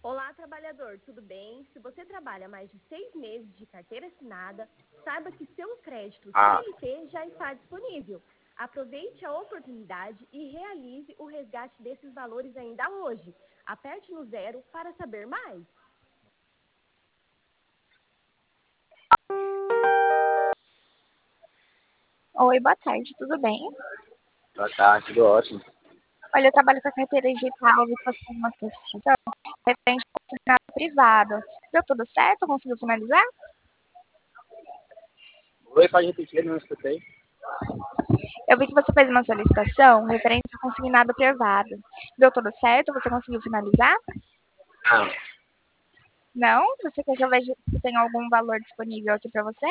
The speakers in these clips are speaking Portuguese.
Olá, trabalhador, tudo bem? Se você trabalha mais de 6 meses de carteira assinada, saiba que seu crédito CLT já está disponível. Aproveite a oportunidade e realize o resgate desses valores ainda hoje. Aperte no 0 para saber mais. Oi, boa tarde, tudo bem? Boa tarde, tudo ótimo. Olha, eu trabalho com a carteira digital, vi que você tem uma solicitação referente ao consignado privado. Deu tudo certo? Conseguiu finalizar? Oi, pode repetir, não escutei. Eu vi que você fez uma solicitação referente ao consignado privado. Deu tudo certo? Você conseguiu finalizar? Não, Não? Você quer que eu veja se tem algum valor disponível aqui para você?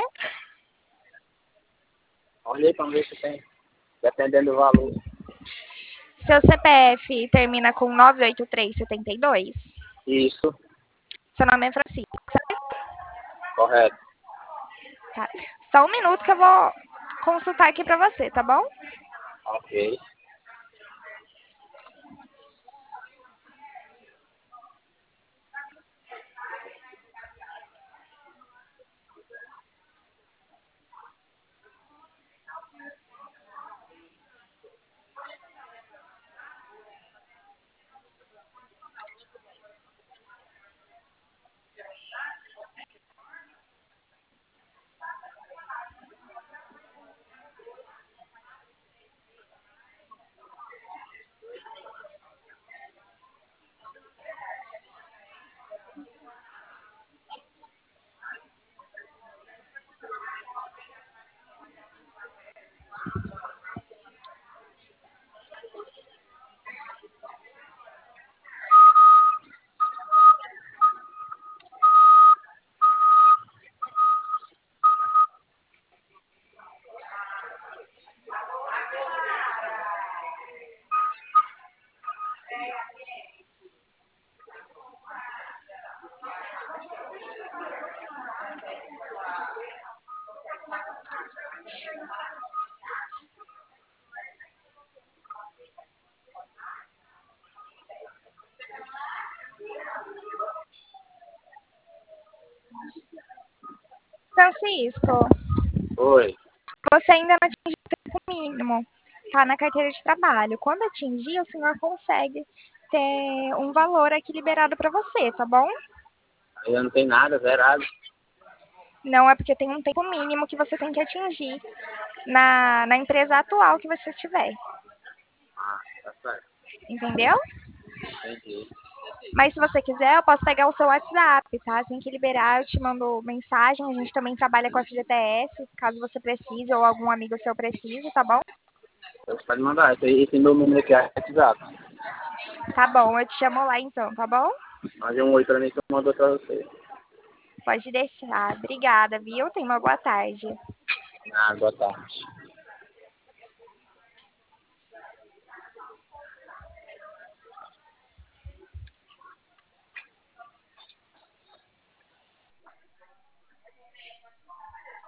olhei para ver se tem, dependendo do valor. Seu CPF termina com 98372? Isso, Seu nome é Francisco, correto. tá? Só um minuto que eu vou consultar aqui para você, tá bom? Ok. Francisco, Oi. você ainda não atingiu o tempo mínimo, tá na carteira de trabalho. Quando atingir, o senhor consegue ter um valor aqui liberado para você, tá bom? Ainda não tem nada, zerado. Não é porque tem um tempo mínimo que você tem que atingir na empresa atual que você estiver, Ah, tá certo. entendeu? Entendi. Mas se você quiser, eu posso pegar o seu WhatsApp, tá? Assim que liberar, eu te mando mensagem. A gente também trabalha com FGTS, caso você precise ou algum amigo seu precise, tá bom? Você pode mandar. Esse meu número aqui é WhatsApp. Tá bom, eu te chamo lá então, tá bom? Mande um oi pra mim que eu mando pra você. Pode deixar. Obrigada, viu? Tenha uma boa tarde. Ah, boa tarde.